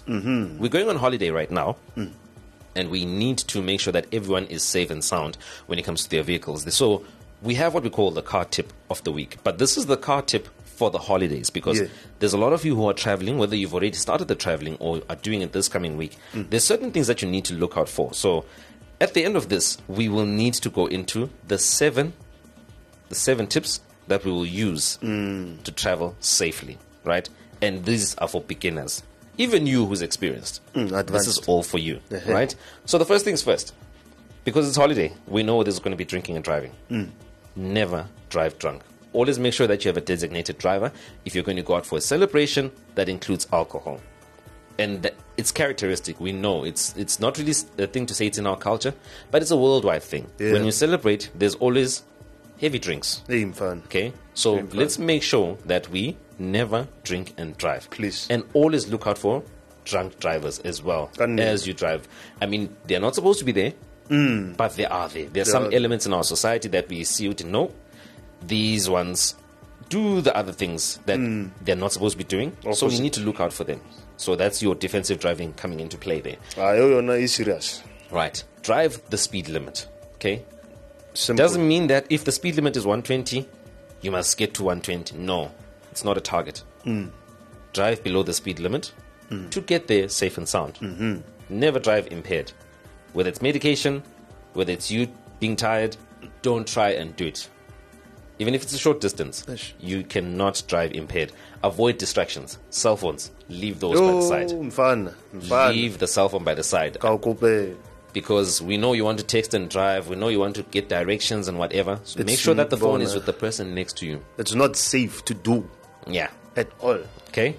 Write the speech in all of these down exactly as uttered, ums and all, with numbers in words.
Mm-hmm. We're going on holiday right now, mm. and we need to make sure that everyone is safe and sound when it comes to their vehicles. So we have what we call the car tip of the week. But this is the car tip for the holidays, because yeah. there's a lot of you who are traveling, whether you've already started the traveling or are doing it this coming week. Mm. There's certain things that you need to look out for. So at the end of this, we will need to go into the seven, the seven tips that we will use mm. to travel safely, right? And these are for beginners. Even you who's experienced. Mm, this is all for you, uh-huh. right? So the first things first, because it's holiday, we know there's going to be drinking and driving. Mm. Never drive drunk. Always make sure that you have a designated driver if you're going to go out for a celebration that includes alcohol. And th- it's characteristic. We know it's it's not really a thing to say it's in our culture, but it's a worldwide thing. Yeah. When you celebrate, there's always heavy drinks. Aim fun. Okay? So let's make sure that we never drink and drive. Please. And always look out for drunk drivers as well Can't as you drive. I mean, they're not supposed to be there, mm. but they are there. There's some elements in our society that we see to know these ones do the other things that mm. they're not supposed to be doing. So we need to look out for them. So that's your defensive driving coming into play there. Ah, you're not serious. Right. Drive the speed limit. Okay? Simple. Doesn't mean that if the speed limit is one twenty, you must get to one twenty. No. It's not a target. Mm. Drive below the speed limit mm. to get there safe and sound. Mm-hmm. Never drive impaired. Whether it's medication, whether it's you being tired, don't try and do it. Even if it's a short distance, Ish. you cannot drive impaired. Avoid distractions. Cell phones, leave those Yo, by the side. Mfana, mfana. Leave the cell phone by the side. Because we know you want to text and drive. We know you want to get directions and whatever. So make sure that the phone is with the person next to you. It's not safe to do. Yeah. At all. Okay?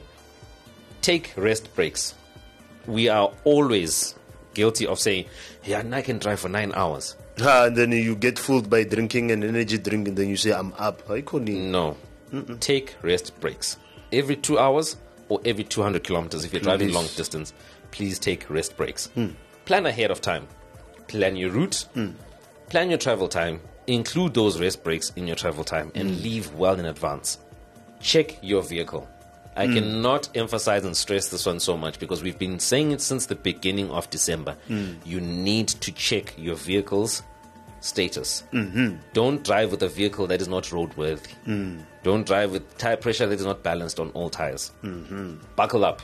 Take rest breaks. We are always guilty of saying, yeah, I can drive for nine hours. Ah, and then you get fooled by drinking an energy drink and then you say, I'm up. No. Mm-mm. Take rest breaks. Every two hours or every two hundred kilometers, if you're please. driving long distance, please take rest breaks. Mm. Plan ahead of time. Plan your route. Mm. Plan your travel time. Include those rest breaks in your travel time and mm. leave well in advance. Check your vehicle. I mm. cannot emphasize and stress this one so much because we've been saying it since the beginning of December. Mm. You need to check your vehicle's status. Mm-hmm. Don't drive with a vehicle that is not roadworthy. Mm. Don't drive with tire pressure that is not balanced on all tires. Mm-hmm. Buckle up.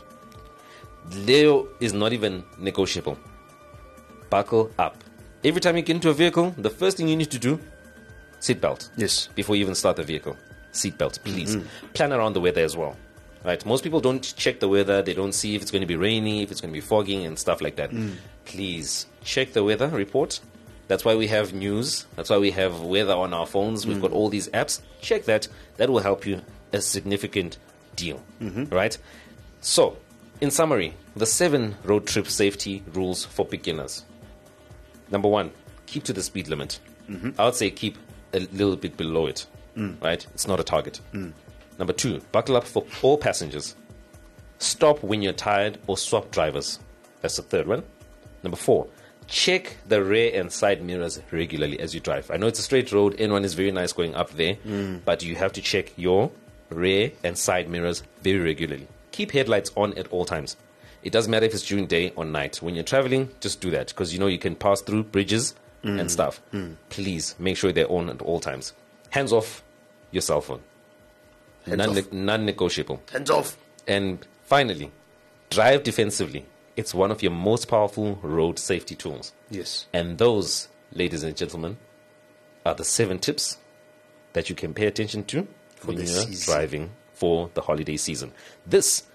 Leo is not even negotiable. Buckle up. Every time you get into a vehicle, the first thing you need to do, seatbelt. Yes. Before you even start the vehicle. Seatbelt, please. Mm-hmm. Plan around the weather as well. Right? Most people don't check the weather. They don't see if it's going to be rainy, if it's going to be fogging and stuff like that. Mm. Please check the weather report. That's why we have news. That's why we have weather on our phones. We've mm. got all these apps. Check that. That will help you a significant deal. Mm-hmm. Right? So, in summary, the seven road trip safety rules for beginners. Number one, keep to the speed limit. Mm-hmm. I would say keep a little bit below it. Mm. Right? It's not a target. Mm. Number two, buckle up for all passengers. Stop when you're tired or swap drivers. That's the third one. Number four, check the rear and side mirrors regularly as you drive. I know it's a straight road. N one is very nice going up there. Mm. But you have to check your rear and side mirrors very regularly. Keep headlights on at all times. It doesn't matter if it's during day or night. When you're traveling, just do that. Because you know you can pass through bridges mm. and stuff. Mm. Please make sure they're on at all times. Hands off your cell phone. Non- non-negotiable. Hands off. And finally, drive defensively. It's one of your most powerful road safety tools. Yes. And those, ladies and gentlemen, are the seven tips that you can pay attention to for when you're season. driving for the holiday season. This